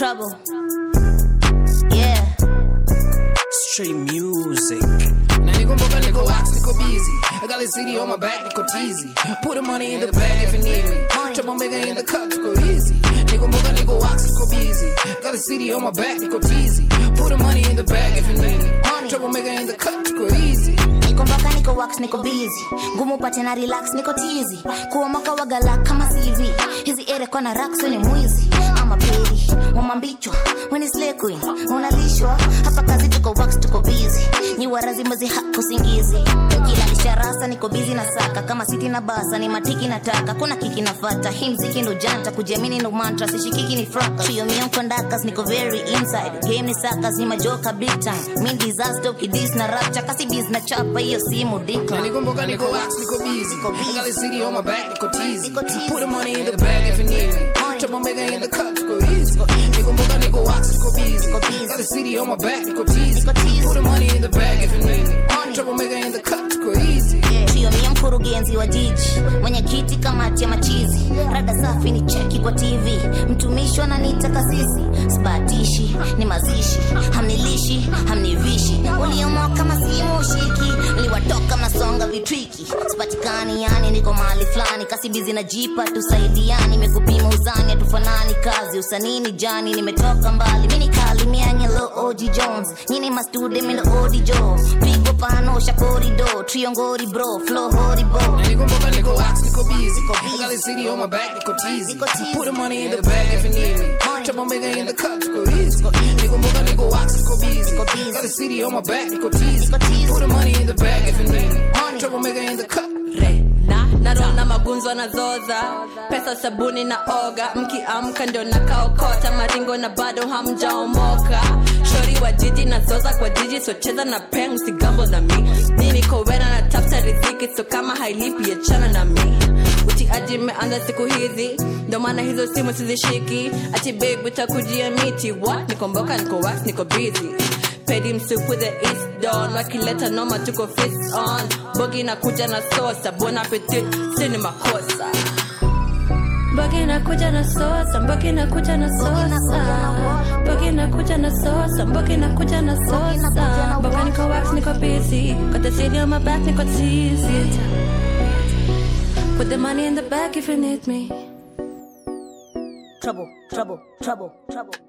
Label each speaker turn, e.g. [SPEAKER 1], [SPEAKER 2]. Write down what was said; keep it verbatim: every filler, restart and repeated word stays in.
[SPEAKER 1] Trouble. Yeah.
[SPEAKER 2] Straight music.
[SPEAKER 3] Now nigga mboka nigga wax, nigga busy. I got the city on my back, nigga teasy. Put the money in the bag if you need me. Trouble maker in the cut, nigga easy. Nigga mboka nigga wax, nigga busy. Got the city on my back, nigga teasy. Put the money in the bag if you need me. Trouble maker in the cut, nigga easy.
[SPEAKER 1] Niko mboka niko wax niko busy. Ngumu pate na relax niko teasy. Kuwa mwaka wagala kama C V. Hizi ere kwa na racks ni mwizi. Ama pedi, mama mbicho. When it's slay queen, unalishwa. Hapa kazi tuko wax tuko busy. Ni warazi mbazi haku singizi. Kila lisharasa niko busy na saka. Kama siti na basa ni matiki nataka. Kuna kiki nafata, hii mziki ndo janta. Kujiamini ndo mantra, sishikiki ni fraka. Trio miyon kondakas niko very inside. Game ni sakas ni majoka big time. Mean disaster ukidis na rapcha. Kasi biz na chapa iyo simu decline.
[SPEAKER 3] Niko mboka niko wax niko busy. I got the city on my back, niko teasy. Put the money in the bag if you need me. Trouble maker in the cut, niko easy. Niko mboka niko wax niko busy. Got the city on my back, niko teasy. Put the money in the bag if you need me. Trouble maker in the cut, niko easy.
[SPEAKER 1] Trio miya mkurugenzi wa jiji. Mwenye kiti kamati ya machizi. Rada safi ni cheki kwa T V. Mtumishi wananiita kasisi. Sipatishi, ni mazishi. Hamnilishi, hamnivishi. Uliamua kama simu ushiki. Uliwatoka mnasonga vitriki. Sipatikani yani niko mahali flani. Kasi bizi na jipa tusaidiani. Mekupima uzani hatufanani kazi. Usanini jani nimetoka mbali. Mini kali mianya lo O G Jones. Nyini mastude milo O D Joe. Pigo pano shakori do. Trio ngori bro. Flow horrible.
[SPEAKER 3] Niko mboka niko wax niko busy. I got the city on my back, niko teasy. Put the money in the bag if you need me. Trouble maker in the cut, niko easy. Niko mboka niko wax niko busy. Got the city on my back, niko teasy. Put the money in the bag if you need me. Trouble maker in the cut.
[SPEAKER 4] Na narona magunzo na zoza. Pesa sabuni na oga. Mkiamka ndio nakaokota. Maringo na bado hamjaomoka. Shori wa jiji na zoza kwa jiji. So cheza na peng usigambo na mi. Nini kowena na tapta riziki. So kama hailipi ya chana na mi. Uti aji meanza siku hizi. Ndo maana hizo simu sizishiki. Ati babe utakujia miti. What? Niko mboka niko wax niko busy. Pedi msupu the east dawn. Wakileta noma tuko fist on. Bogi na kuja na sosa. Bon appetit sini makosa. Bogi na kuja na sosa. Bogi na kuja na sosa. Bogi na kuja na sosa. Bogi na kuja na sosa. Bogi niko wax niko busy. Got the city on my back niko teasy. Put the money in the bag if you need me.
[SPEAKER 1] Trouble, trouble, trouble, trouble.